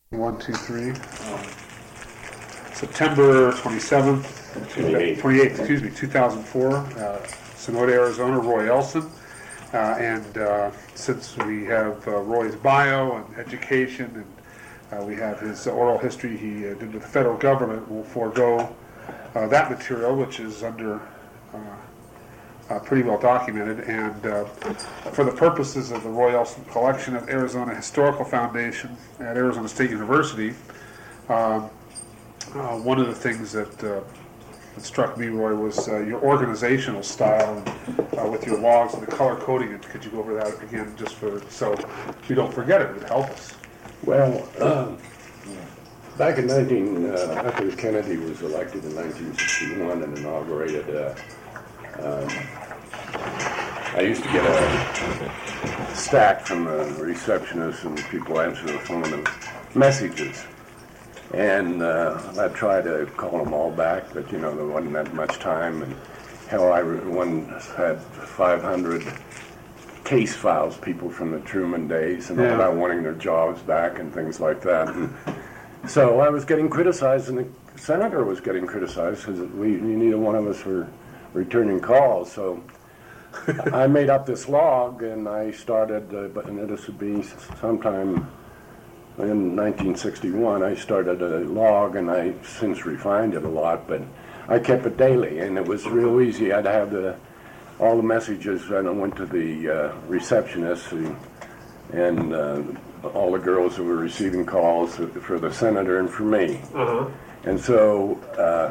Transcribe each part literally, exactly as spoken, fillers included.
One, two, three. Um, September twenty-seventh, twenty-eighth. twenty-eighth, excuse me, two thousand four, uh, Sonoda, Arizona, Roy Elson. Uh, and uh, since we have uh, Roy's bio and education, and uh, we have his oral history he uh, did with the federal government, we'll forego uh, that material, which is under uh, uh, pretty well documented. And uh, for the purposes of the Roy Elson Collection at Arizona Historical Foundation at Arizona State University, um, uh, one of the things that uh, that struck me, Roy, was uh, your organizational style and, uh, with your logs and the color coding. And could you go over that again, just for so we don't forget it? It would help us. Well, uh, back in nineteen, uh, after Kennedy was elected in nineteen sixty-one and inaugurated, uh, um, I used to get a stack from the receptionist and people answer the phone of messages. And uh, I tried to call them all back, but you know there wasn't that much time. And hell, I one had five hundred case files, people from the Truman days, and all Yeah. that, wanting their jobs back and things like that. And so I was getting criticized, and the senator was getting criticized because we neither one of us were returning calls. So I made up this log, and I started. Uh, but and this would be sometime. In nineteen sixty-one, I started a log, and I since refined it a lot, but I kept it daily, and it was real easy. I'd have the all the messages, and I went to the uh, receptionist who, and uh, all the girls who were receiving calls for the senator and for me. Uh-huh. And so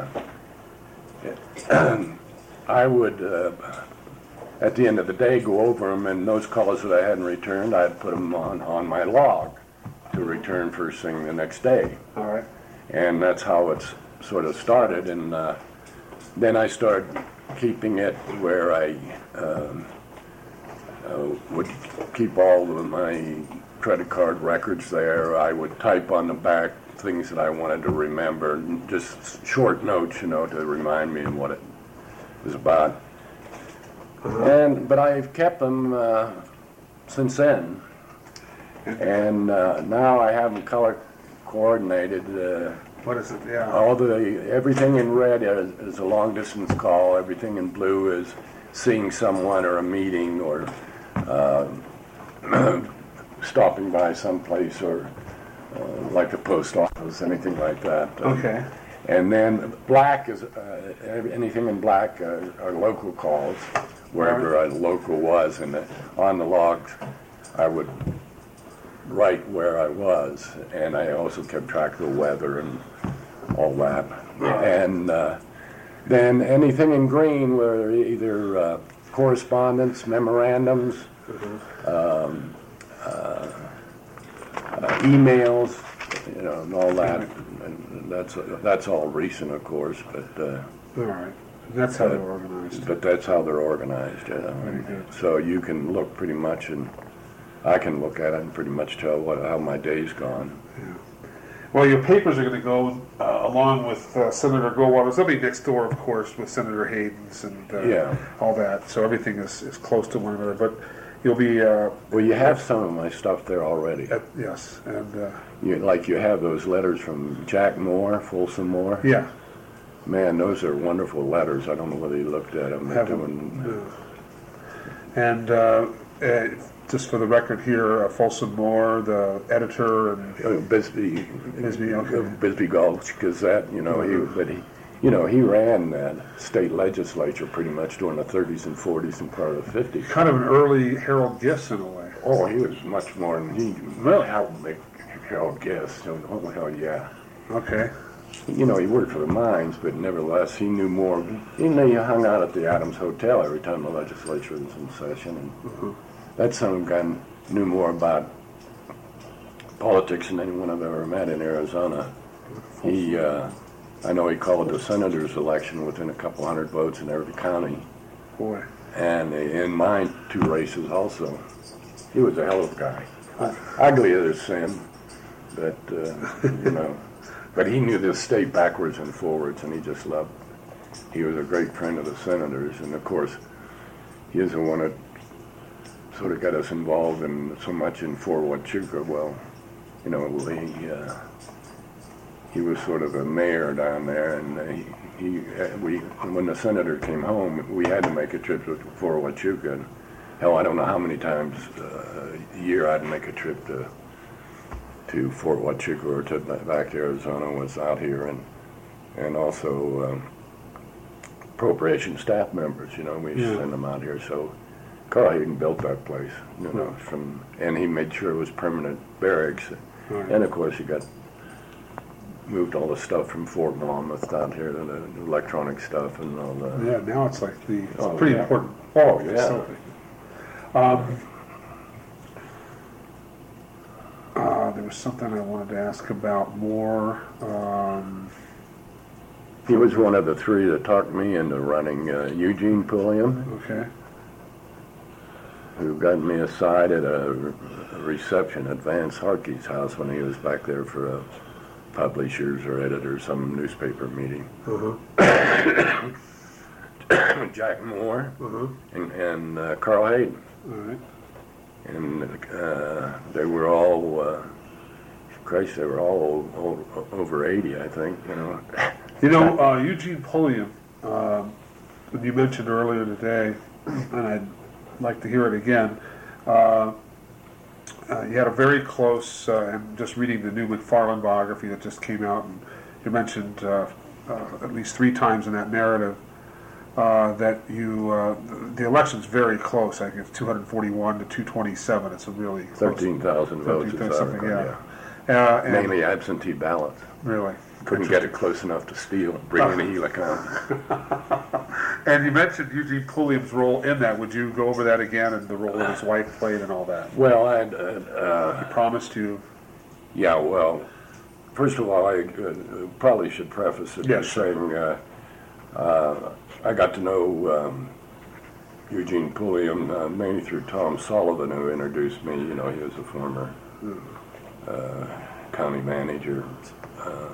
uh, I would, uh, at the end of the day, go over them, and those calls that I hadn't returned, I'd put them on, on my log to return first thing the next day. All right. And that's how it's sort of started. And uh, then I started keeping it where I um, uh, would keep all of my credit card records there. I would type on the back things that I wanted to remember, just short notes, you know, to remind me of what it was about. Uh-huh. And but I've kept them uh, since then. And uh, now I have them color coordinated. Uh, What is it? Yeah. all the everything in red is, is a long distance call. Everything in blue is seeing someone or a meeting or uh, stopping by someplace or uh, like the post office, anything like that. Okay. And then black is uh, anything in black uh, are local calls, wherever a local was, and on the logs I would write where I was, and I also kept track of the weather and all that. And uh, then anything in green were either uh, correspondence, memorandums, um, uh, uh, emails, you know, and all that. And that's that's all recent, of course, but uh, All right. That's how they're organized. but that's how they're organized. Yeah. Very good. So you can look pretty much and I can look at it and pretty much tell what how my day's gone. Yeah. Well, your papers are going to go uh, along with uh, Senator Goldwater's. They'll be next door, of course, with Senator Hayden's and uh, Yeah. all that. So everything is, is close to one another. But you'll be uh, Well, you have some of my stuff there already. at, yes, and uh, You, like you have those letters from Jack Moore, Folsom Moore. yeah, Man, those are wonderful letters. I don't know whether you looked at them. have them. Uh, and uh, uh, just for the record here, uh, Folsom Moore, the editor, and Uh, Bisbee, Bisbee, okay. Bisbee Gulch Gazette. You know, he but he, you know, he ran that state legislature pretty much during the thirties and forties and part of the fifties. kind of an early Harold Gist in a way. Oh, he was much more than he. Really? How big Harold Guest? Oh, hell yeah. Okay. You know, he worked for the mines, but nevertheless, he knew more. You know, he hung out at the Adams Hotel every time the legislature was in session, and Mm-hmm. that some guy knew more about politics than anyone I've ever met in Arizona. He, uh, I know he called the senator's election within a couple hundred votes in every county, Boy. and in mine, two races also. He was a hell of a guy. Ugly as sin, but, uh, you know. But he knew this state backwards and forwards, and he just loved. He was a great friend of the senators, and of course, he is the one that sort of got us involved in so much in Fort Huachuca. Well, you know, he uh, he was sort of a mayor down there, and uh, he, he uh, we when the senator came home, we had to make a trip to Fort Huachuca. And hell, I don't know how many times uh, a year I'd make a trip to to Fort Huachuca or to back to Arizona. Was out here, and and also um, appropriation staff members. You know, we Yeah. send them out here. So Carl Hayden built that place. You know, from and he made sure it was permanent barracks. Right. And of course, he got moved all the stuff from Fort Monmouth down here to the electronic stuff and all that. Yeah, now it's like the, it's Oh, a pretty yeah. important Oh, yeah. facility. Um, uh, there was something I wanted to ask about more. Um, He was one of the three that talked me into running uh, Eugene Pulliam, okay. who got me aside at a, a reception at Vance Harkey's house when he was back there for a publishers or editors, some newspaper meeting. Uh-huh. Jack Moore Uh-huh. and, and uh, Carl Hayden. All right. And uh, they were all, uh, Christ, they were all o- o- over eighty, I think, you know. You know, uh, Eugene Pulliam, um, you mentioned earlier today, and I'd like to hear it again. Uh, uh, you had a very close, uh, and just reading the new McFarland biography that just came out, and you mentioned uh, uh, at least three times in that narrative uh, that you, uh, the, the election's very close. I think it's two hundred forty-one to two twenty-seven. It's a really close. thirteen thousand votes. thirteen, is something, article, yeah. Uh, and Mainly absentee ballots. really. Couldn't get it close enough to steal, bring in a helicon. And you mentioned Eugene Pulliam's role in that. Would you go over that again and the role that his wife played and all that? Well, I'd, uh, uh, He promised you. yeah, well, first of all, I uh, probably should preface it by Yes. saying uh, uh, I got to know um, Eugene Pulliam uh, mainly through Tom Sullivan, who introduced me. You know, he was a former uh, county manager. Uh,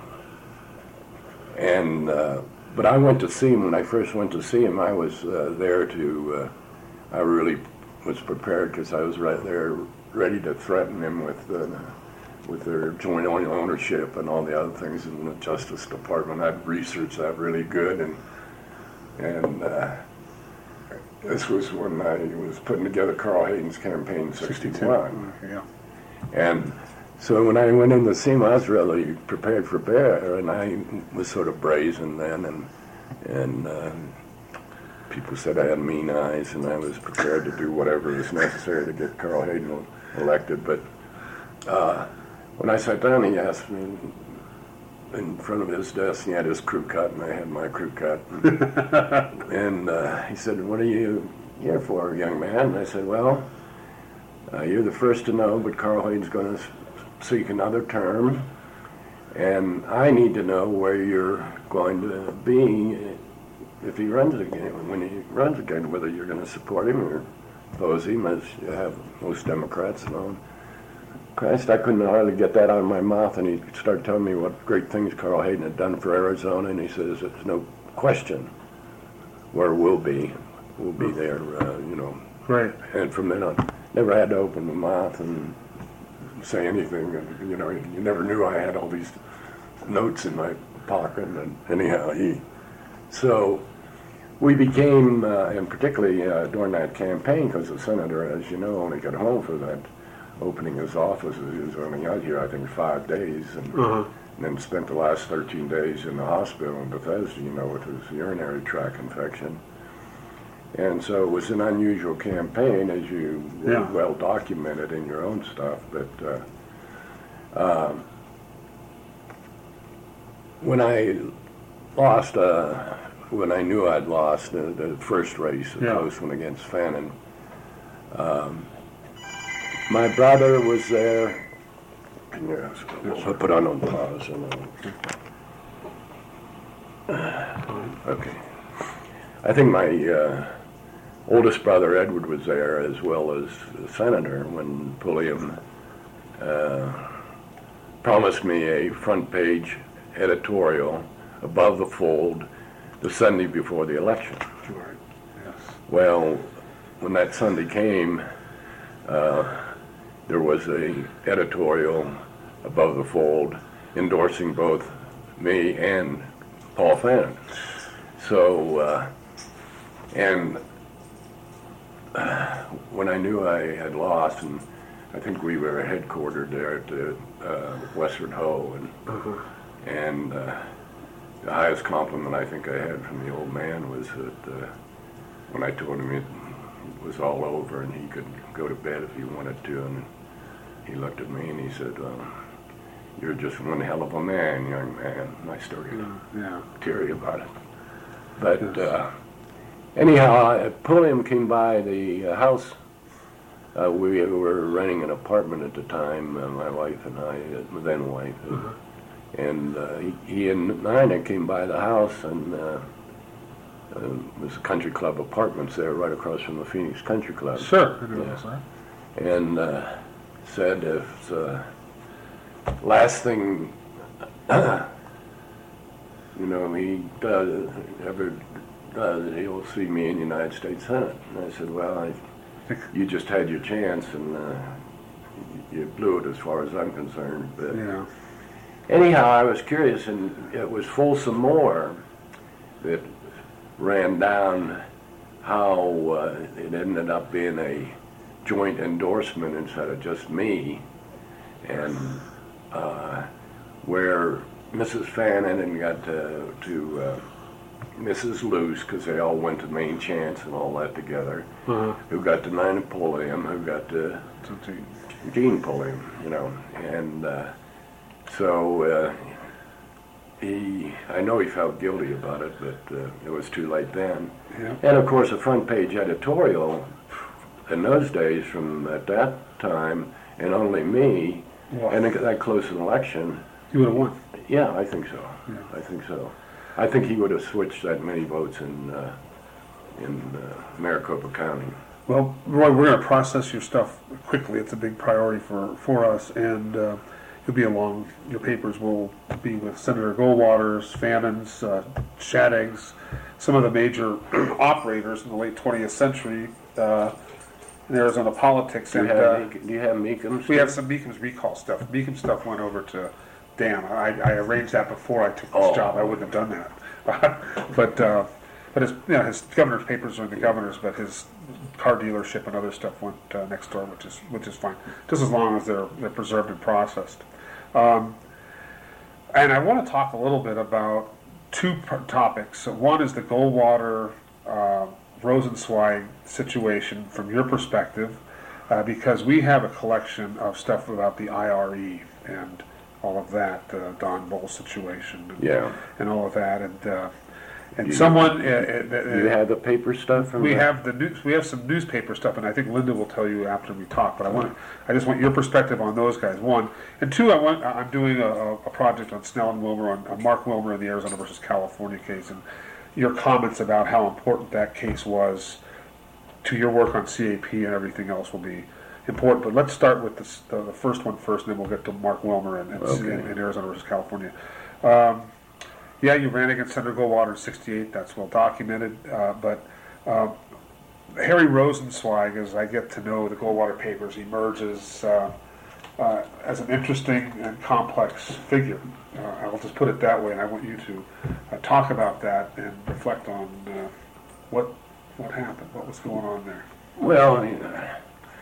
And, uh, but I went to see him, when I first went to see him, I was uh, there to, uh, I really was prepared because I was right there ready to threaten him with, uh, with their joint ownership and all the other things in the Justice Department. I'd researched that really good, and, and uh, this was when I was putting together Carl Hayden's campaign sixty-one. Yeah. And so when I went in to see him, I was really prepared for bear, and I was sort of brazen then, and and uh, people said I had mean eyes, and I was prepared to do whatever was necessary to get Carl Hayden elected. But uh, when I sat down, he asked me in front of his desk, he had his crew cut, and I had my crew cut. And uh, he said, "What are you here for, young man?" And I said, "Well, uh, you're the first to know, but Carl Hayden's going to seek another term, and I need to know where you're going to be if he runs again, when he runs again, whether you're going to support him or oppose him, as you have most Democrats and all." Christ, I couldn't hardly get that out of my mouth, and he started telling me what great things Carl Hayden had done for Arizona, and he says, "There's no question where we'll be. We'll be there, uh, you know." Great. And from then on, never had to open my mouth and say anything. You know, you never knew I had all these notes in my pocket. And anyhow, he. So we became, uh, and particularly uh, during that campaign, because the senator, as you know, only got home for that opening his office. He was only out here, I think, five days, and, Uh-huh. and then spent the last thirteen days in the hospital in Bethesda, you know, with his urinary tract infection. And so it was an unusual campaign, as you Yeah. well documented in your own stuff. But uh, um, when I lost, uh, when I knew I'd lost the, the first race, the Yeah. close one against Fannin, um, my brother was there. Can you I'll put on on pause? And, uh, okay. I think my uh, oldest brother Edward was there, as well as the senator, when Pulliam uh, promised me a front page editorial above the fold the Sunday before the election. Right. Yes. Well, when that Sunday came, uh, there was a editorial above the fold, endorsing both me and Paul Fannin. So, uh, and uh, when I knew I had lost, and I think we were headquartered there at the uh, Westward Ho, and Uh-huh. and uh, the highest compliment I think I had from the old man was that uh, when I told him it was all over and he could go to bed if he wanted to, and he looked at me and he said, uh, "You're just one hell of a man, young man." And I started Yeah. teary about it. But uh, anyhow, Pulliam came by the uh, house. Uh, we were renting an apartment at the time, uh, my wife and I, uh, then wife. Uh-huh. And uh, he, he and Nina came by the house, and uh, uh, it was Country Club Apartments there, right across from the Phoenix Country Club. Sure. I know Yeah. this, right? And uh, said if the last thing, you know, he does, ever does, he'll see me in the United States Senate. And I said, well, I, you just had your chance, and uh, you blew it as far as I'm concerned. But Yeah. anyhow, I was curious, and it was Folsom Moore that ran down how uh, it ended up being a joint endorsement instead of just me, and uh, where Missus Fannin and got to, to uh, Missus Luce, because they all went to Main Chance and all that together, Uh-huh. who got to Nina Pulliam, who got to So, gee. Gene Pulliam, you know, and uh, so uh, he, I know he felt guilty about it, but uh, it was too late then. Yeah. And of course, a front page editorial in those days from at that time, and only me, Wow. and that close an election, You would have won. yeah, I think so. Yeah. I think so. I think he would have switched that many votes in uh, in uh, Maricopa County. Well, Roy, we're going to process your stuff quickly. It's a big priority for, for us, and uh, you'll be along. Your papers will be with Senator Goldwater's, Fannin's, uh, Shadeg's, some of the major operators in the late twentieth century uh, in Arizona politics. Do you and have, uh, Meek- do you have Meekham's? we have some Meekham's recall stuff. Meekham's stuff went over to Dan. I, I arranged that before I took this Oh. job. I wouldn't have done that. but uh, but his you know his governor's papers are in the governor's, but his car dealership and other stuff went uh, next door, which is which is fine, just as long as they're they're preserved and processed. Um, and I want to talk a little bit about two p- topics. So one is the Goldwater uh, Rosenzweig situation from your perspective, uh, because we have a collection of stuff about the I R E and all of that, the Don Bull situation, and, Yeah. and all of that, and uh, and You- someone. Uh, uh, You have the paper stuff from we the- have the news. We have some newspaper stuff, and I think Linda will tell you after we talk. But I want, I just want your perspective on those guys. One and two. I want. I'm doing a, a project on Snell and Wilmer on, on Mark Wilmer in the Arizona versus California case, and your comments about how important that case was to your work on C A P and everything else will be important. But let's start with this, the, the first one first, and then we'll get to Mark Wilmer and, and, Okay. and, and Arizona versus California. Um, yeah, you ran against Senator Goldwater in sixty-eight. That's well documented. Uh, but uh, Harry Rosenzweig, as I get to know the Goldwater papers, emerges uh, uh, as an interesting and complex figure. Uh, I'll just put it that way, and I want you to uh, talk about that and reflect on uh, what what happened, what was going on there. Well, I mean, uh,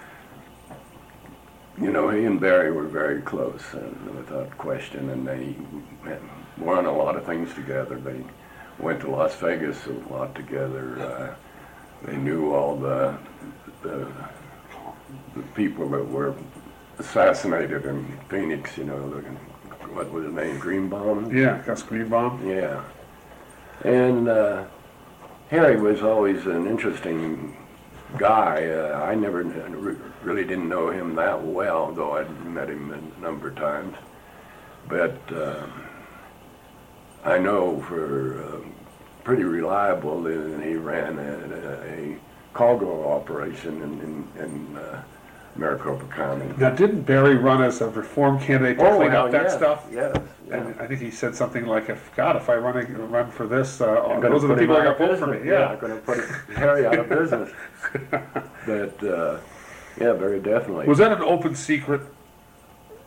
you know, he and Barry were very close, and without question, and they were on a lot of things together. They went to Las Vegas a lot together. Uh, they knew all the, the the people that were assassinated in Phoenix. You know, the, what was his name, Greenbaum? Yeah, Gus Greenbaum. Yeah. And uh, Harry was always an interesting guy. Uh, I never re- really didn't know him that well, though I'd met him a number of times. But uh, I know for uh, pretty reliable that he ran a, a cargo operation in, in, in uh, Maricopa County. Now, didn't Barry run as a reform candidate to clean well, up that yes, stuff? Yes. Yeah. And I think he said something like, "If God, if I run a, run for this, uh, I'm gonna those are the put him people that out got of vote for me." business. Yeah, I'm going to put Harry out of business. But uh, yeah, very definitely. Was that an open secret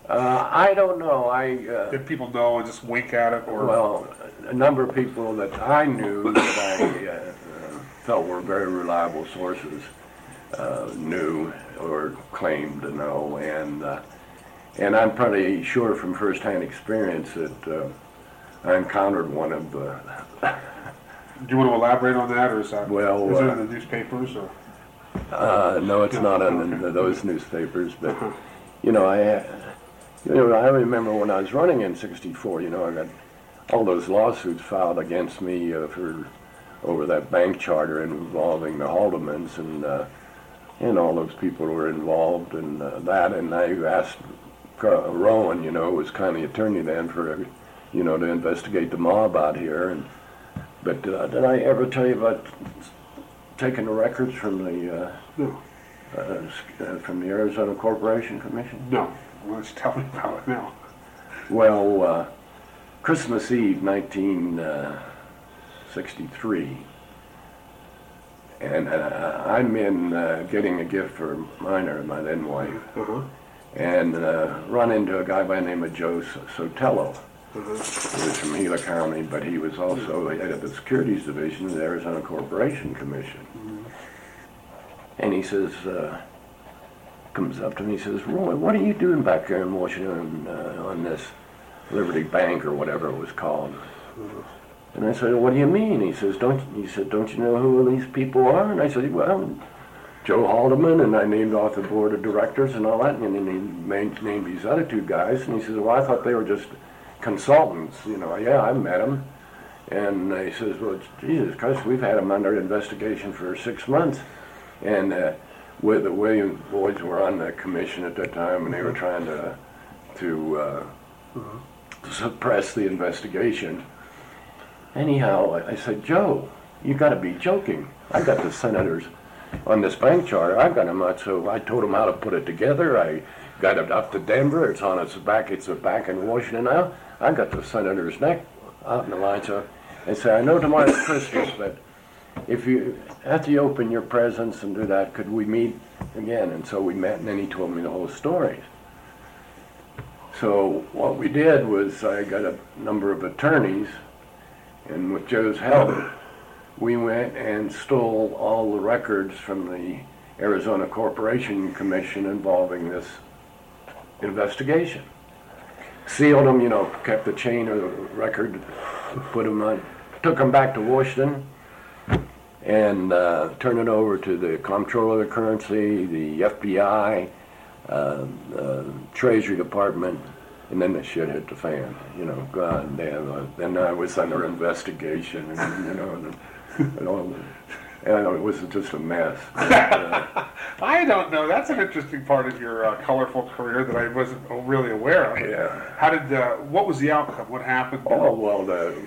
Uh, I don't know. I uh, Did people know and just wink at it, or well, a number of people that I knew that I uh, uh, felt were very reliable sources uh, knew or claimed to know, and uh, and I'm pretty sure from firsthand experience that uh, I encountered one of the. do you want to elaborate on that, or is that Well, is it uh, in the newspapers, or Uh, no, it's not in the, those newspapers, but you know, I, you know, I remember when I was running in sixty-four. You know, I got all those lawsuits filed against me uh, for over that bank charter involving the Haldeman's, and uh, and all those people were involved in uh, that. And I asked uh, Rowan, you know, who was county attorney then, for you know to investigate the mob out here. And but uh, did I ever tell you about taking the records from the uh, no? uh, from the Arizona Corporation Commission? No. Why don't you tell me about it now? Well, uh, Christmas Eve, nineteen sixty-three, and uh, I'm in uh, getting a gift for Minor, my then wife, Uh-huh. and uh, run into a guy by the name of Joe Sotelo, Uh-huh. who was from Gila County, but he was also the head of the Securities Division of the Arizona Corporation Commission. Mm-hmm. And he says, uh, comes up to me, he says, Roy, what are you doing back there in Washington uh, on this Liberty Bank or whatever it was called? Mm-hmm. And I said, what do you mean? He says, don't he said, don't you know who these people are? And I said, well, Joe Haldeman, and I named off the board of directors and all that, and then he named, named these other two guys, and he says, well, I thought they were just consultants, you know. Yeah, I met them. And he says, well, Jesus Christ, we've had them under investigation for six months. And uh, with the Williams boys were on the commission at that time, and they were trying to to uh, uh-huh. suppress the investigation. Anyhow, I said, Joe, you got to be joking. I got the senators on this bank charter. I've got them out, so I told them how to put it together. I got it up to Denver. It's on its back. It's back in Washington now. I got the senator's neck out in the line. So I said, I know tomorrow's Christmas, but if you, after you open your presents and do that, could we meet again? And so we met, and then he told me the whole story. So what we did was I got a number of attorneys, and with Joe's help, we went and stole all the records from the Arizona Corporation Commission involving this investigation. Sealed them, you know, kept the chain of the record, put them on, took them back to Washington, and uh, turned it over to the Comptroller of the Currency, the F B I, uh, uh, Treasury Department, and then the shit hit the fan. You know, God damn. Uh, then I was under investigation, and you know, and, and all the, and it was just a mess. But, uh, I don't know. That's an interesting part of your uh, colorful career that I wasn't really aware of. Yeah. How did? Uh, what was the outcome? What happened? Oh well, the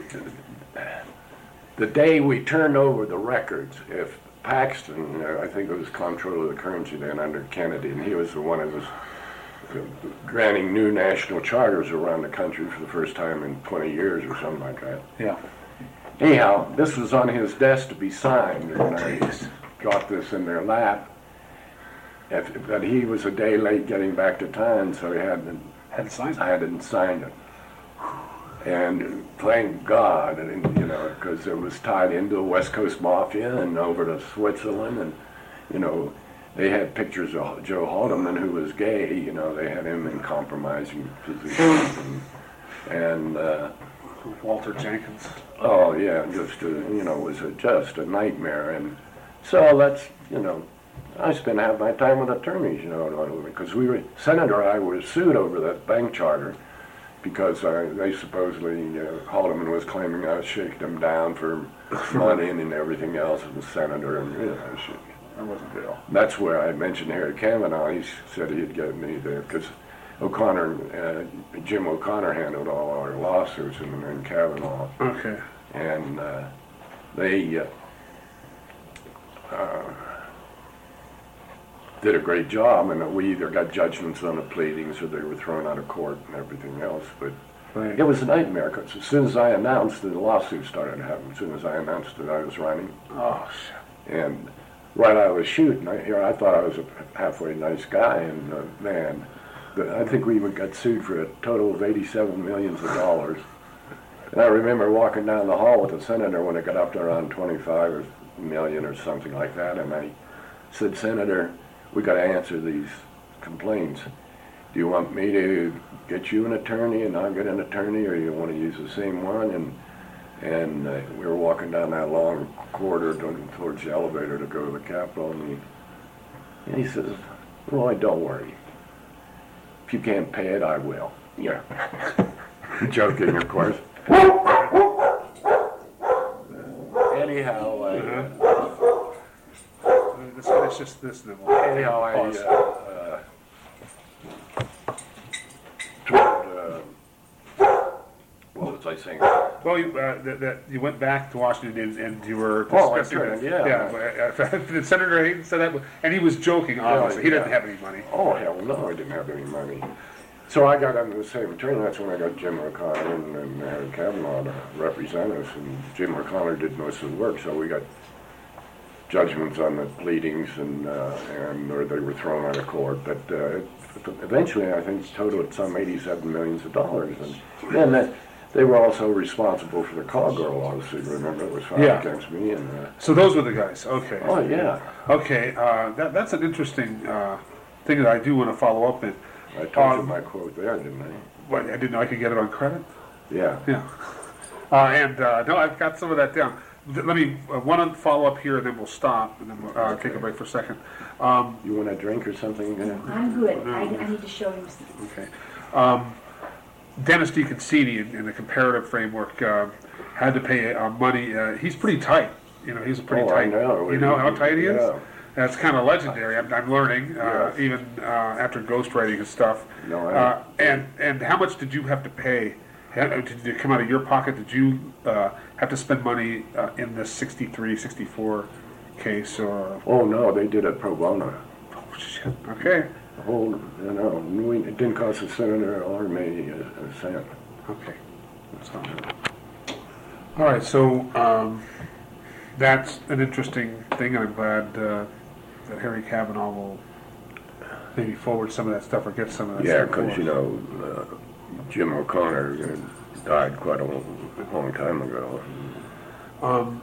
the day we turned over the records, if Paxton, uh, I think it was Comptroller of the Currency then under Kennedy, and he was the one who was uh, granting new national charters around the country for the first time in twenty years or something like that. Yeah. Anyhow, this was on his desk to be signed, and I got this in their lap. If, but he was a day late getting back to town, so he hadn't, Hadn't signed it. I hadn't signed it. And thank God, and, you know, because it was tied into the West Coast Mafia and over to Switzerland, and, you know, they had pictures of Joe Haldeman, who was gay, you know, they had him in compromising positions, and, and uh, Walter Jenkins. oh yeah, just, a, you know, it was a, just a nightmare. And so that's, you know, I spent half my time with attorneys, you know, because we were, Senator and I were sued over that bank charter because uh, they supposedly, uh, Haldeman was claiming I was shaking them down for money and everything else as a senator, and you know, she, That wasn't real. that's where I mentioned Harry Kavanaugh. He said he'd get me there because O'Connor, uh, Jim O'Connor handled all our lawsuits and then Kavanaugh. Okay. And uh, they uh, uh, did a great job, and we either got judgments on the pleadings or they were thrown out of court and everything else. But Right. it was a nightmare because as soon as I announced that the lawsuit started happening, as soon as I announced that I was running, Oh shit. and right out of the chute, and I, here I thought I was a halfway nice guy, and uh, man, But I think we even got sued for a total of eighty-seven millions of dollars. And I remember walking down the hall with the senator when it got up to around twenty-five million or something like that, and I said, Senator, we got to answer these complaints. Do you want me to get you an attorney and I'll get an attorney, or you want to use the same one? And and uh, we were walking down that long corridor towards the elevator to go to the Capitol, and he, and he says, Roy, don't worry. If you can't pay it, I will. Yeah. Joking, of course. Anyhow, I, uh, let's finish just this, and then we'll anyhow, I pause. uh, uh, told, uh, what was I saying? Well, you, uh, that, that you went back to Washington and, and you were Oh, discussing that's right, that. yeah. Yeah, but, uh, Senator Hayden said that, and he was joking, obviously. He didn't yeah. have any money. Oh, hell no, I didn't have any money. So I got under the same attorney. That's when I got Jim O'Connor and, and Harry Kavanaugh to represent us. And Jim O'Connor did most of the work, so we got judgments on the pleadings, and uh, and or they were thrown out of court. But uh, eventually, I think totaled some eighty-seven millions of dollars. And then that, they were also responsible for the Cowgirl lawsuit. Remember, it was filed Yeah. against me. And uh, So those were the guys. Okay. oh yeah, Okay. Uh, that, that's an interesting uh, thing that I do want to follow up in. I told you Um, my quote there, didn't I? What, I didn't know I could get it on credit. Yeah. Yeah. Uh, and uh, no, I've got some of that down. Th- Let me uh, one follow up here, and then we'll stop, and then we'll uh, take a break for a second. Um, You want a drink or something? Uh, I'm good. I, I need to show you something. okay. Um, Dennis DeConcini, in, in the comparative framework, uh, had to pay uh, money. Uh, he's pretty tight. You know, he's a pretty Oh, I tight. know. You know how tight he is? Yeah. That's kind of legendary. I'm, I'm learning, uh, Yes. even uh, after ghostwriting and stuff. No, I- uh, and and how much did you have to pay? Ha- Did it come out of your pocket? Did you uh, have to spend money uh, in this sixty-three, sixty-four case? Or Oh no, they did it pro bono. oh, shit. Okay, The whole, you know, we- it didn't cost the senator or me a, a cent. okay. That's not bad. All right, so um, that's an interesting thing. I'm glad uh, that Harry Kavanaugh will maybe forward some of that stuff or get some of that Yeah, stuff. for because us. you know, uh, Jim O'Connor uh, died quite a long, long time ago. Um,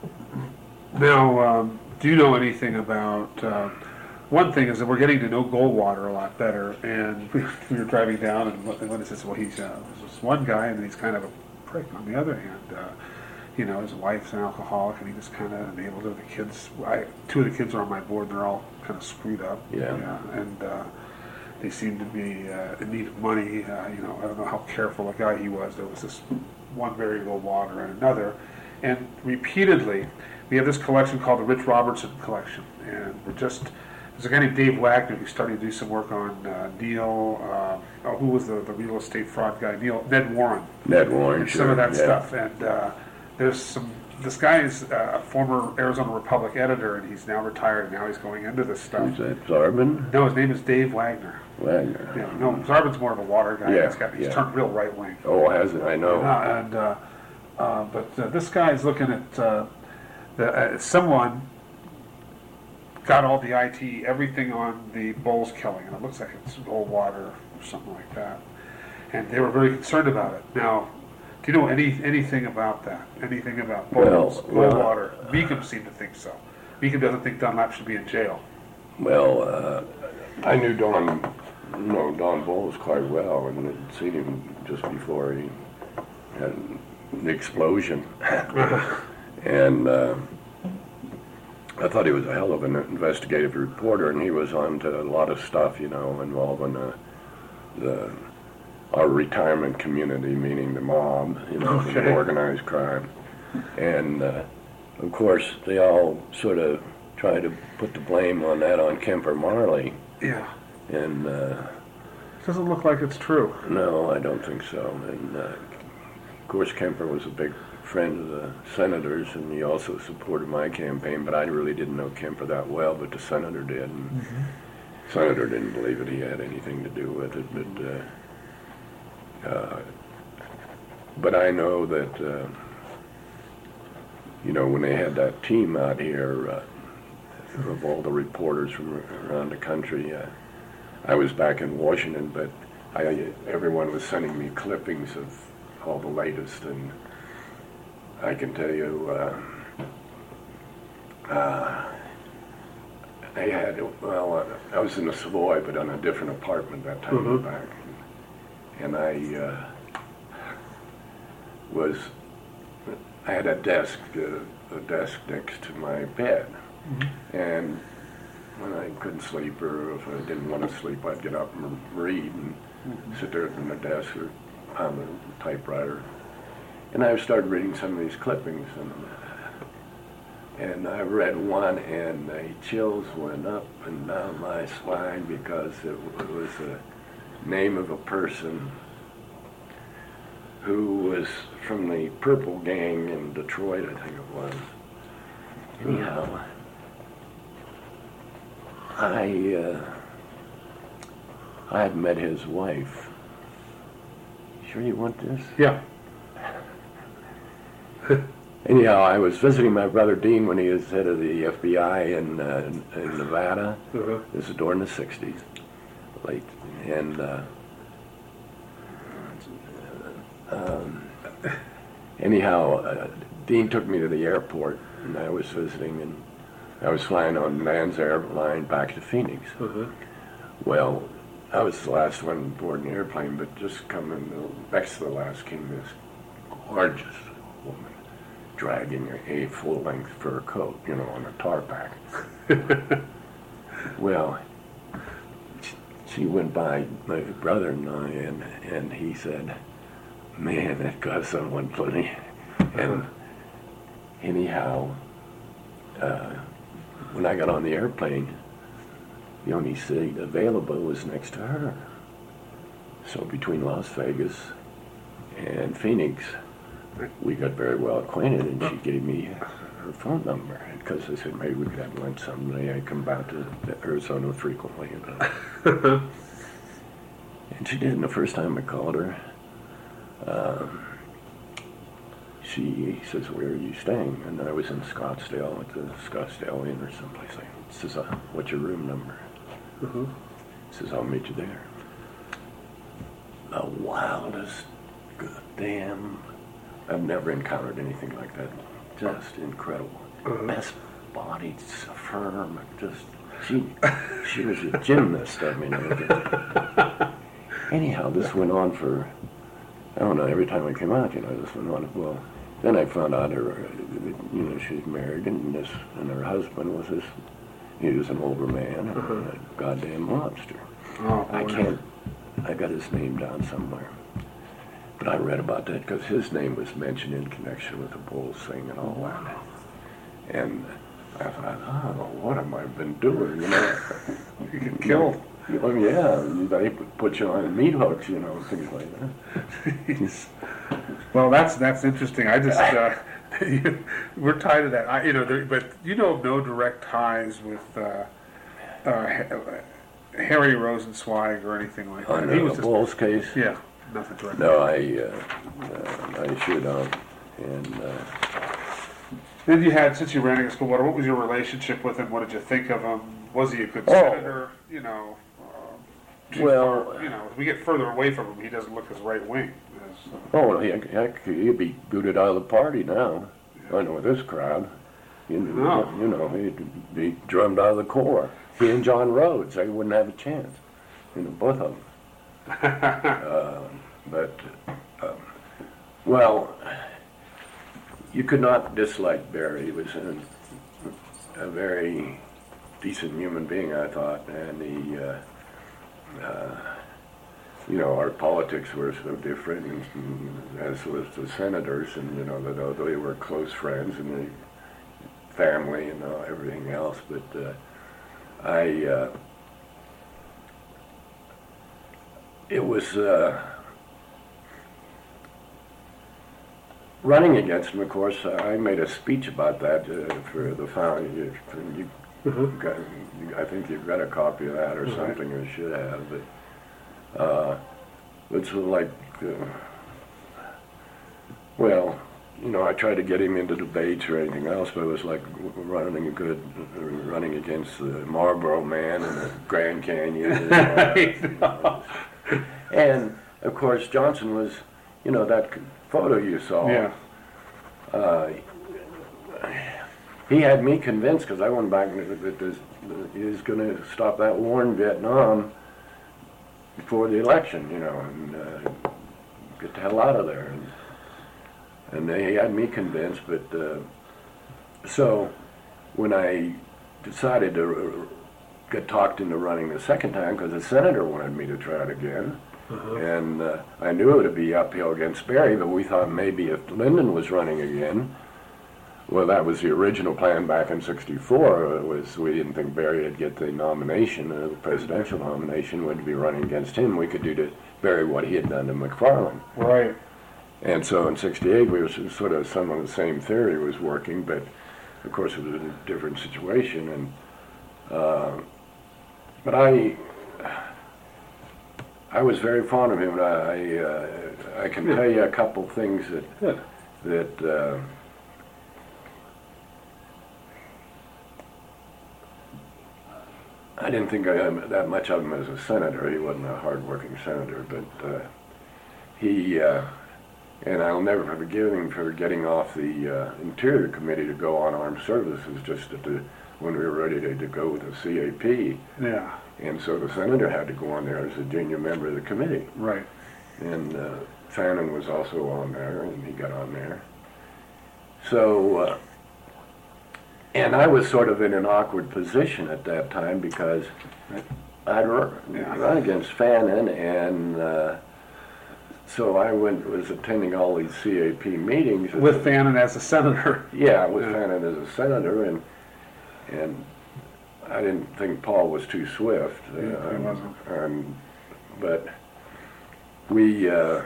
now, um, do you know anything about? Uh, one thing is that we're getting to know Goldwater a lot better, and we, we were driving down, and what, what is this? Well, he's uh, there's this one guy, and he's kind of a prick. On the other hand, uh, you know, his wife's an alcoholic, and he just kind of enabled her. The kids, I, two of the kids are on my board, and they're all kind of screwed up. Yeah. and uh, they seem to be uh, in need of money. Uh, you know, I don't know how careful a guy he was. There was this one very low water and another, and repeatedly, we have this collection called the Rich Robertson Collection, and we're just there's a guy named Dave Wagner who's starting to do some work on uh, Neil. Uh, oh, who was the, the real estate fraud guy? Neil Ned Warren. Ned Warren, And sure. some of that yeah. stuff, and uh, there's some. This guy is uh, a former Arizona Republic editor, and he's now retired, and now he's going into this stuff. Is that Zarbin? No, his name is Dave Wagner. Wagner. Yeah, no, Zarbin's more of a water guy. Yeah, he's got, he's yeah. turned real right wing. Oh, hasn't I know? Uh, and uh, uh, but uh, this guy's looking at uh, the, uh, someone got all the I T, everything on the Bulls killing, and it looks like it's Goldwater or something like that. And they were very concerned about it. Now, do you know any anything about that? Anything about Bulls, Well, well- Goldwater? Meekum seemed to think so. Meekum doesn't think Dunlap should be in jail. Well, uh, I knew Don, you know, Don Bowles quite well, and had seen him just before he had the explosion. and uh, I thought he was a hell of an investigative reporter, and he was on to a lot of stuff, you know, involving uh, the our retirement community, meaning the mob, you know, Okay. the organized crime. And uh, of course, they all sort of try to put the blame on that on Kemper Marley. Yeah, And uh, doesn't look like it's true. no, I don't think so. And uh, of course, Kemper was a big friend of the senators, and he also supported my campaign. But I really didn't know Kemper that well, but the senator did. And Mm-hmm. senator didn't believe that he had anything to do with it. But uh, uh, but I know that uh, you know, when they had that team out here uh, of all the reporters from around the country. Uh, I was back in Washington, but I, everyone was sending me clippings of all the latest, and I can tell you, uh, uh, I had, well, uh, I was in the Savoy, but on a different apartment that time Mhm. back, and I uh, was, I had a desk, uh, a desk next to my bed, and when I couldn't sleep, or if I didn't want to sleep, I'd get up and read and sit there at the desk or on the typewriter. And I started reading some of these clippings, and, and I read one, and the chills went up and down my spine because it, it was the name of a person who was from the Purple Gang in Detroit, I think it was. Anyhow, I, uh, I had met his wife. Sure you want this? Yeah. Anyhow, I was visiting my brother Dean when he was head of the F B I in, uh, in Nevada. Uh-huh. This is during the sixties, late. And uh, um, anyhow, uh, Dean took me to the airport, and I was visiting, and I was flying on Man's airline back to Phoenix. Uh-huh. Well, I was the last one aboard an airplane, but just coming next to the last came this gorgeous woman dragging a full-length fur coat, you know, on a tar pack. Well, she went by my brother and I, and, and he said, man, that got someone plenty. And anyhow, uh, when I got on the airplane, the only seat available was next to her. So between Las Vegas and Phoenix, we got very well acquainted, and she gave me her phone number because I said maybe we could have lunch someday. I come back to Arizona frequently, you know. And she did. And the first time I called her, um, she says, "Where are you staying?" And I was in Scottsdale at the Scottsdale Inn or someplace. I says, uh, "What's your room number?" Uh-huh. Says, "I'll meet you there." The wildest goddamn. I've never encountered anything like that. Just incredible. Uh-huh. Best bodied, firm, just, she, she was a gymnast, I mean. I Anyhow, this went on for, I don't know, every time I came out, you know, this went on. Well, then I found out her, you know, she's married, and this, and her husband was this, he was an older man, and Uh-huh. a goddamn mobster. Oh, I boy. can't, I got his name down somewhere. But I read about that because his name was mentioned in connection with the Bulls thing and all that. And I thought, oh, what have I been doing, you know? You get killed. Oh, yeah, they put you on meat hooks, you know, things like that. Well, that's that's interesting. I just uh, we're tied to that. I, you know, there, but you know, of no direct ties with uh, uh, Harry Rosenzweig or anything like that. On He the was just, Bulls case? yeah, nothing direct. No, I, uh, uh, I sure don't. And uh, Then you had, since you ran against Goldwater, what was your relationship with him? What did you think of him? Was he a good Oh. senator? You know, uh, too Well- far, you know, as we get further away from him, he doesn't look as right wing. As, uh, oh, heck, heck, he'd be booted out of the party now. I know with this crowd. You, No. you know, he'd be drummed out of the Corps. He and John Rhodes, they wouldn't have a chance. You know, both of them. uh, but, um, well, you could not dislike Barry. He was a, a very decent human being, I thought, and he, uh, uh, you know, our politics were so different, and, and as was the senators, and you know, that they were close friends and the family and uh, everything else. But uh, I, uh, it was uh, running against him. Of course, I made a speech about that uh, for the founding. You, you got, you, I think you've got a copy of that or Mhm. something, or should have. But uh, it's like, uh, well, you know, I tried to get him into debates or anything else, but it was like running a good, running against the Marlboro Man and the Grand Canyon. And, all that. And of course, Johnson was, you know, that photo you saw. Yeah. Uh, he had me convinced, because I went back and that this, he was going to stop that war in Vietnam before the election, you know, and uh, get the hell out of there. And, and they had me convinced, but uh, so when I decided to get talked into running the second time, because the senator wanted me to try it again, uh-huh. and uh, I knew it would be uphill against Barry, but we thought maybe if Lyndon was running again, well, that was the original plan back in sixty-four, it was we didn't think Barry would get the nomination, uh, the presidential nomination, would be running against him. We could do to Barry what he had done to McFarland. Right. And so in sixty-eight, we were sort of some of the same theory was working, but of course it was a different situation. And uh, but I, I was very fond of him. And I, uh, I can tell you a couple things that yeah. that. Uh, I didn't think I had that much of him as a senator. He wasn't a hard-working senator, but uh, he. Uh, And I'll never forgive him for getting off the uh, Interior Committee to go on armed services just at the, when we were ready to, to go with the C A P. Yeah. And so the senator had to go on there as a junior member of the committee. Right. And uh, Fannin was also on there, and he got on there. So, uh, and I was sort of in an awkward position at that time because I'd run, yeah. run against Fannin, and uh, so I went was attending all these C A P meetings with Fannin as a senator. Yeah, with yeah. Fannin as a senator, and and I didn't think Paul was too swift. Yeah, uh, he wasn't. Um, but we uh,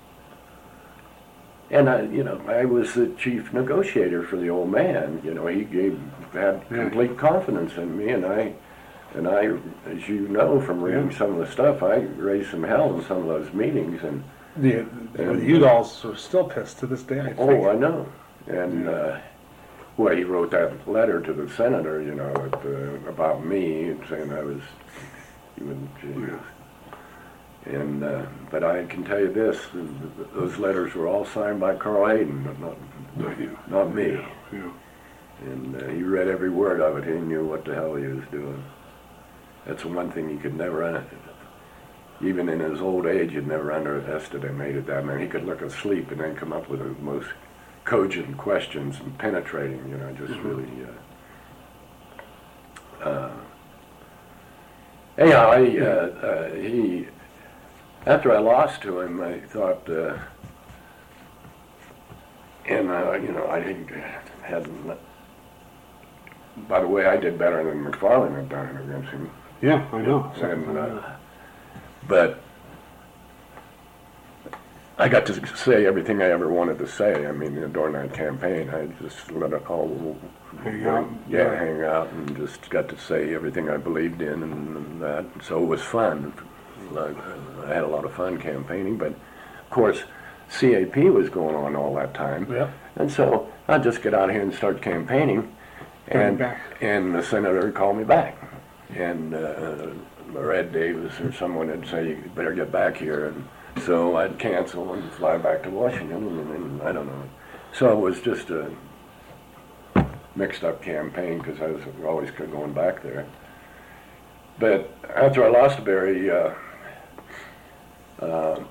and I, you know, I was the chief negotiator for the old man. You know, he gave had yeah. complete confidence in me, and I. And I, as you know from reading yeah. some of the stuff, I raised some hell in some of those meetings, and the, the Udalls are still pissed to this day. I think. Oh, I know. And yeah. uh, well, he wrote that letter to the senator, you know, at, uh, about me, saying I was even. Yeah. And uh, but I can tell you this: those letters were all signed by Carl Hayden, but not not, you. not me. Yeah. Yeah. And uh, he read every word of it. He knew what the hell he was doing. That's the one thing he could never, uh, even in his old age, he'd never underestimated that man. He could look asleep and then come up with the most cogent questions and penetrating, you know, just mm-hmm. really. Uh, uh, anyhow, I, uh, uh, he, after I lost to him, I thought, uh, and, uh, you know, I think hadn't, by the way, I did better than McFarland had done against him. Yeah, I know. And, uh, but I got to say everything I ever wanted to say. I mean, during that campaign, I just let it all hang out. Yeah, yeah, hang out, and just got to say everything I believed in, and, and that. So it was fun. I had a lot of fun campaigning, but of course, C A P was going on all that time. Yep. And so I'd just get out here and start campaigning, and back. and the senator would call me back. And uh, Red Davis or someone would say, you better get back here. And so I'd cancel and fly back to Washington, and, and I don't know. So it was just a mixed up campaign because I was always going back there. But after I lost to Barry, uh, uh,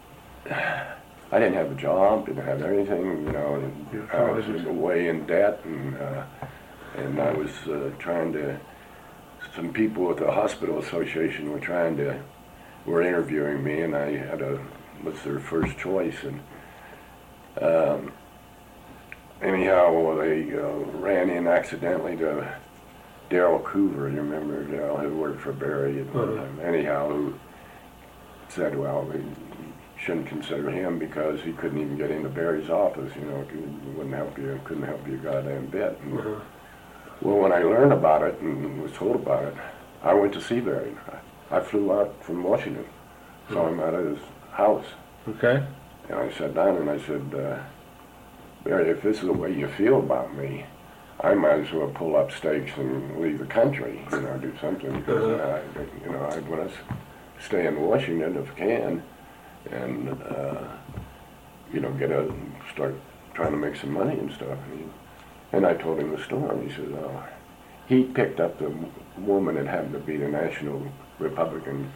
I didn't have a job, didn't have anything, you know. And I was away in debt, and uh, and I was uh, trying to. Some people with the hospital association were trying to, were interviewing me, and I had a was their first choice, and um, anyhow they uh, ran in accidentally to Darrell Coover. You remember Darrell, who worked for Barry at one time. Anyhow, who said, well, we shouldn't consider him because he couldn't even get into Barry's office. You know, he wouldn't help you, couldn't help you a goddamn bit. And, uh-huh. Well, when I learned about it and was told about it, I went to see Barry. I, I flew out from Washington, saw him at his house. Okay. And I sat down and I said, uh, if this is the way you feel about me, I might as well pull up stakes and leave the country, you know, do something, because uh, I, you know, I want to stay in Washington if I can, and, uh, you know, get a, start trying to make some money and stuff. And, he, and I told him the story. He said, oh, he picked up the woman that happened to be the National Republican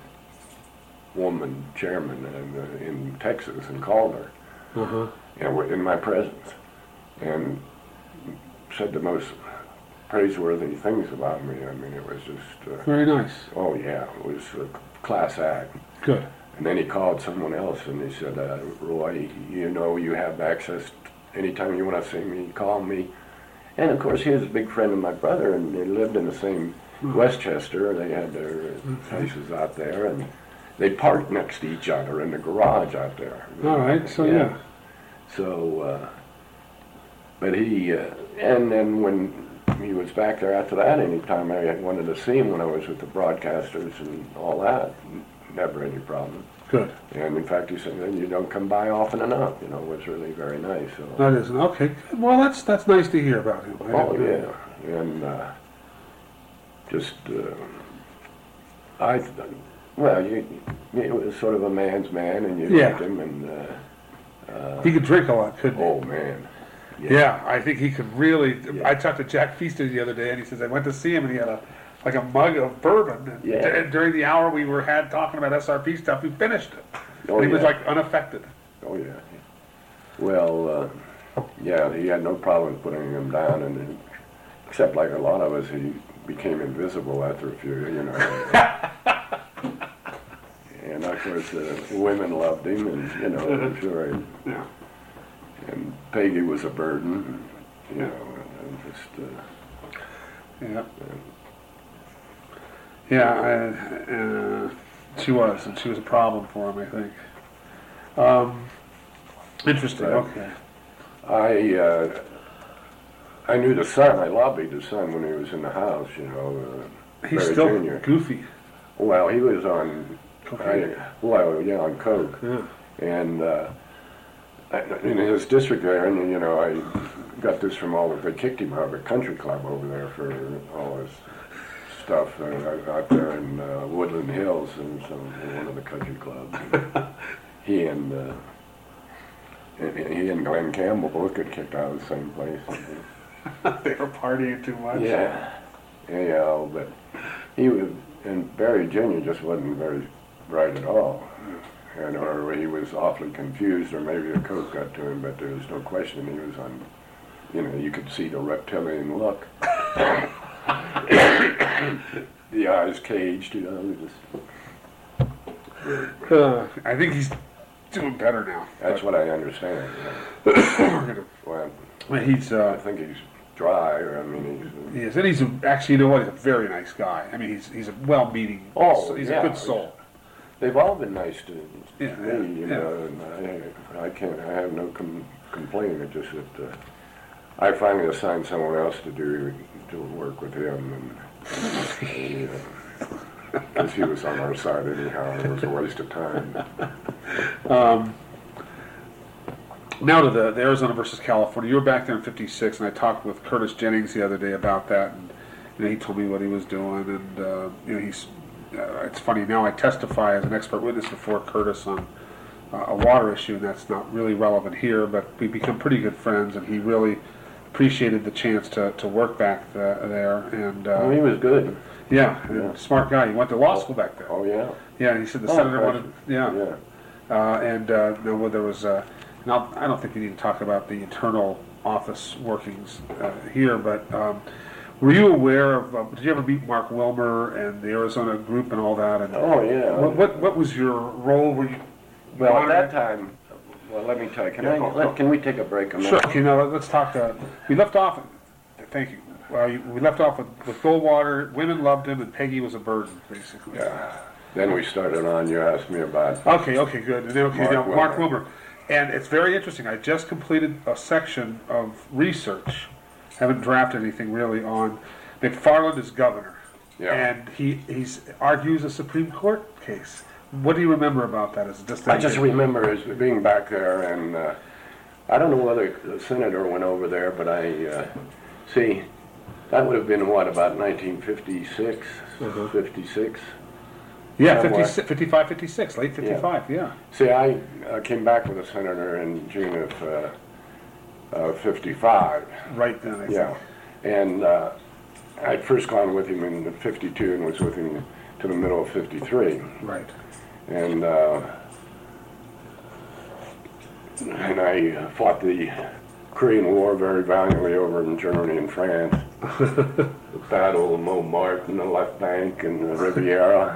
woman chairman in, uh, in Texas and called her, Uh-huh. and in my presence, and said the most praiseworthy things about me. I mean, it was just, uh, Very nice. oh yeah, it was a class act. Good. And then he called someone else and he said, uh, Roy, you know you have access, anytime you want to see me, call me. And of course he was a big friend of my brother, and they lived in the same Westchester. They had their places out there, and they parked next to each other in the garage out there. All right, so yeah. So, uh, but he, uh, and then when he was back there after that, anytime I wanted to see him when I was with the broadcasters and all that, never any problem. Good. And in fact, he said, you don't come by often enough, you know, it was really very nice. So. That isn't, okay. Good. Well, that's that's nice to hear about him. I Oh, didn't know. yeah. And uh, just, uh, I, th- well, you, he was sort of a man's man, and you Yeah. liked him, and, uh, uh, He could drink a lot, couldn't he? oh, man. Yeah, I think he could really. Yeah. I talked to Jack Feaster the other day, and he says I went to see him, and he had a like a mug of bourbon. And Yeah. d- during the hour we were had talking about S R P stuff, he finished it. Oh, and he was yeah. like unaffected. Oh, yeah. Well, uh, yeah, he had no problem putting him down, and then, except like a lot of us, he became invisible after a few, you know. And of course, uh, women loved him, and, you know, I'm sure. He, Yeah. and Peggy was a burden, you know, and just, uh, Yeah. Yeah, I, uh, she was, and she was a problem for him, I think. Um, interesting. Right. Okay. I, uh, I knew the son, I lobbied the son when he was in the house, you know, uh, He's Barry still Junior goofy. Well, he was on, Cocaine. I, well, yeah, on coke. Yeah. And uh, I- in his district there, and you know, I got this from all the, they kicked him out of a country club over there for all his stuff uh, out there in uh, Woodland Hills, and so one of the country clubs. And he and uh, and he and Glenn Campbell both got kicked out of the same place. They were partying too much. Yeah, yeah, but he was, and Barry Junior just wasn't very bright at all. And or he was awfully confused, or maybe the coke got to him, but there was no question he was on, you know, you could see the reptilian look. The eyes caged, you know, just, Uh, I think he's doing better now. that's what I understand. You know. We're Well, gonna- He's, I uh, think he's dry, or I mean, he's, he is, and he's a, actually, you know what? He's a very nice guy. I mean, he's he's a well-meaning. Oh, he's yeah. a good soul. they've all been nice to, to Yeah, me, you yeah. know, and I, I can't, I have no com- complaint, it's just that, uh, I finally assigned someone else to do, to work with him, and, because he was on our side anyhow, it was a waste of time. Um, now to the, the Arizona versus California. You were back there in fifty-six, and I talked with Curtis Jennings the other day about that, and you know, he told me what he was doing, and uh, you know, he's. Uh, it's funny now. I testify as an expert witness before Curtis on uh, a water issue, and that's not really relevant here. But we become pretty good friends, and he really appreciated the chance to, to work back the, there. And uh, Oh, he was good. yeah, and Yeah. smart guy. He went to law school back there. Oh, yeah. Yeah, and he said the Oh, senator right. wanted. Yeah. Yeah. Uh, and uh, no, well, there was. Uh, now, I don't think we need to talk about the internal office workings uh, here, but um, were you aware of? Uh, did you ever meet Mark Wilmer and the Arizona group and all that? And Oh, yeah. what, what what was your role? Were you? Well, at monitoring- that time, well, let me tell you, can Yeah, I, go- let- go. can we take a break a Sure. minute? You know, let's talk. Uh, we left off. Thank you. Well, you, we left off with, with Goldwater. Women loved him, and Peggy was a burden, basically. Yeah. Then we started on, you asked me about, Okay, okay, good. And then, okay, Mark now Mark Wilmer. Wilmer. And it's very interesting. I just completed a section of research. Haven't drafted anything really on McFarland as governor. Yeah. And he he's argues a Supreme Court case. What do you remember about that? Is it just I just remember as being back there, and uh, I don't know whether the senator went over there, but I, uh, see, that would have been what, about nineteen fifty-six, Mhm. fifty-six? Yeah, Somewhere. fifty, fifty-five, fifty-six, late fifty-five, yeah. See, I uh, came back with a senator in June of uh, uh, fifty-five. Right then, I think. Yeah, and uh, I'd first gone with him in fifty-two and was with him to the middle of fifty-three. Right. And uh, and I fought the Korean War very valiantly over in Germany and France. The Battle of Montmartre and the left bank and the Riviera.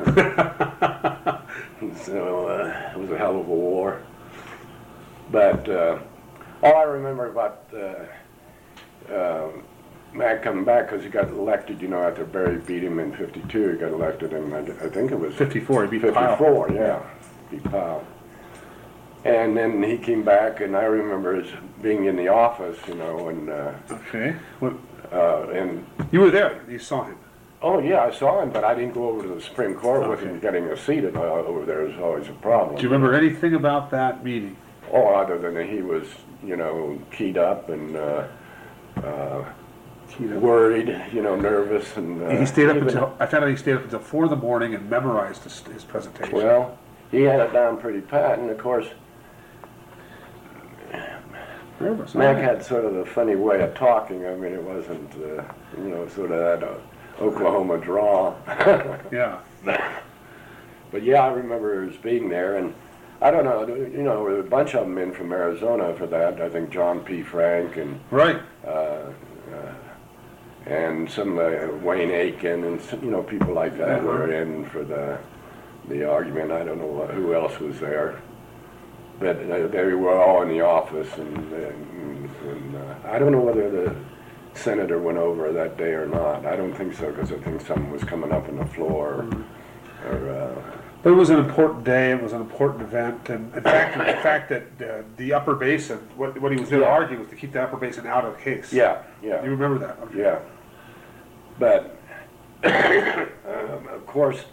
So uh, it was a hell of a war. But uh, all I remember about uh, uh, Mac coming back, because he got elected, you know, after Barry beat him in fifty-two, he got elected in, I I think it was fifty-four, he beat Powell. fifty-four, yeah, beat Powell. And then he came back, and I remember as being in the office, you know, and uh, Okay. What, uh, and you were there, you saw him. oh yeah, I saw him, but I didn't go over to the Supreme Court with Okay. him. Getting a seat uh, over there is always a problem. Do you remember anything about that meeting? Oh, other than that he was, you know, keyed up and uh, uh, worried, you know, nervous, and uh, He stayed up even- until, I found out he stayed up until four in the morning and memorized his, his presentation. Well, he had it down pretty pat, and of course, Nervous, Mac huh? had sort of a funny way of talking. I mean, it wasn't, uh, you know, sort of that uh, Oklahoma drawl. Yeah. But yeah, I remember his being there, and I don't know, you know, there were a bunch of them in from Arizona for that. I think John P. Frank and Right. uh, uh, and some uh, Wayne Aiken and some, you know, people like that Uh-huh. were in for the the argument. I don't know who else was there, but uh, they were all in the office, and, and, and uh, I don't know whether the senator went over that day or not. I don't think so, because I think something was coming up on the floor. Mm-hmm. Or, uh, But it was an important day, it was an important event, and in fact, the fact that uh, the Upper Basin, what, what he was there to Yeah. argue was to keep the Upper Basin out of the case. yeah, yeah. You remember that? Okay. Yeah, but um, of course,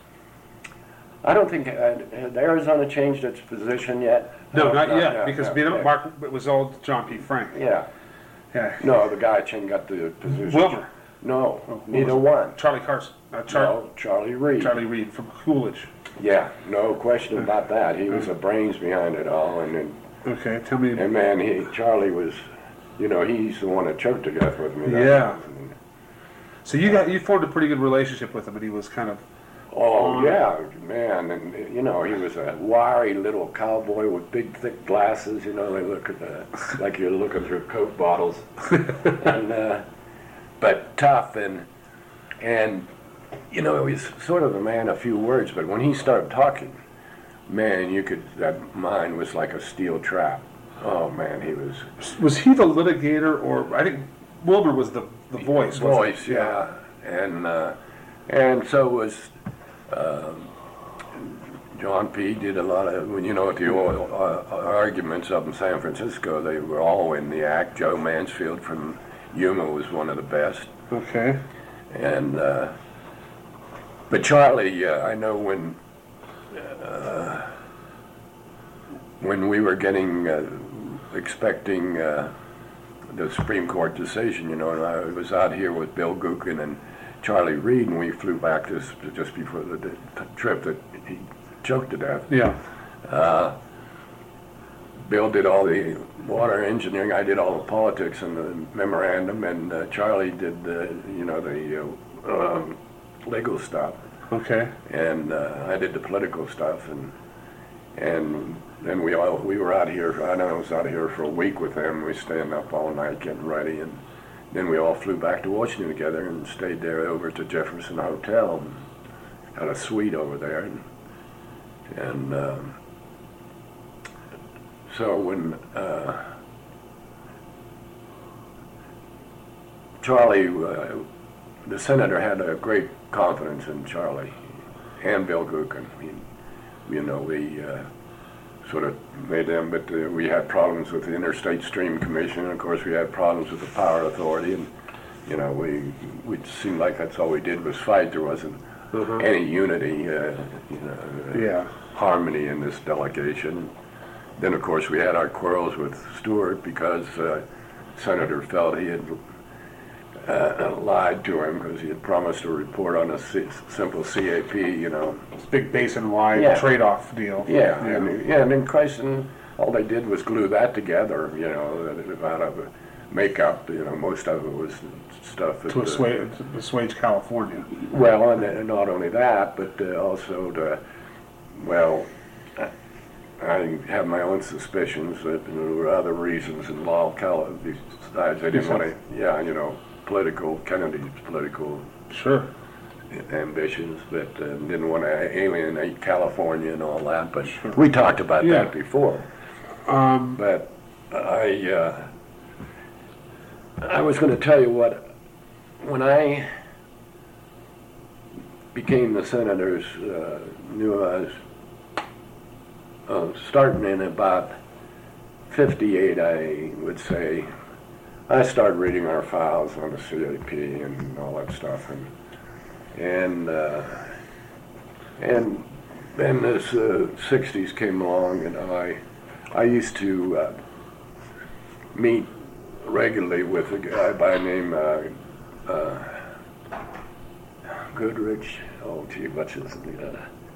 I don't think uh, had Arizona changed its position yet. No, not No, yet, no, because no, being yeah. Mark, it was old John P. Frank. Yeah, Yeah. no, the guy Chin got the position. Wilmer. No, Oh, what neither was it? one. Charlie Carson. Uh, Char- No, Charlie Reed. Charlie Reed from Coolidge. Yeah, no question about that. He was the brains behind it all, and and, Okay, tell me. and man, he Charlie was, you know, he's the one that choked to death with me. Yeah. So you got you formed a pretty good relationship with him, and he was kind of. Oh yeah, man, and you know he was a wiry little cowboy with big thick glasses. You know, they look at the, like you're looking through Coke bottles, and uh, but tough and and you know he was sort of a man of few words. But when he started talking, man, you could that mind was like a steel trap. Oh man, he was Was he the litigator, or I think Wilbur was the the voice? wasn't voice, he? yeah, and uh, and so was. Um, John P. did a lot of, when you know, at the oil, uh, arguments up in San Francisco, they were all in the act. Joe Mansfield from Yuma was one of the best. Okay. And, uh, but Charlie, uh, I know when, uh, when we were getting, uh, expecting uh, the Supreme Court decision, you know, and I was out here with Bill Gookin and Charlie Reed, and we flew back this just before the, the trip that he choked to death. Yeah. Uh, Bill did all the water engineering. I did all the politics and the memorandum, and uh, Charlie did the, you know, the uh, um, legal stuff, Okay. and uh, I did the political stuff, and and then we all we were out here. I know I was out here for a week with them. We staying up all night getting ready, and then we all flew back to Washington together and stayed there over at the Jefferson Hotel and had a suite over there. And, and um, so when uh, Charlie, uh, the senator had a great confidence in Charlie and Bill Gookin. We, you know, we uh, sort of made them, but uh, we had problems with the Interstate Stream Commission, and of course we had problems with the Power Authority, and you know, we we seemed like that's all we did was fight. There wasn't Uh-huh. any unity, uh, you know, uh, Yeah. harmony in this delegation. then, of course, we had our quarrels with Stewart because uh, Senator felt he had uh, lied to him because he had promised a report on a C- simple C A P, you know. This big basin-wide Yeah. trade-off deal. Yeah, and, yeah, and then Christen, all they did was glue that together, you know, out of makeup, you know, most of it was stuff. To that, assuage, to assuage California. Well, and, and not only that, but uh, also to, well, I have my own suspicions that there were other reasons involved, Cal- besides I didn't want to, yeah, you know, political, Kennedy's political Sure. ambitions, but uh, didn't want to alienate California and all that, but Sure. we talked about Yeah. that before. Um, But I, uh, I was going to tell you what, when I became the senator's, uh, knew I was uh, starting in about fifty-eight, I would say, I started reading our files on the C A P and all that stuff, and and uh, and then this uh, sixties came along, and I I used to uh, meet regularly with a guy by the name uh, uh, Goodrich. Oh, gee, what's his? Uh,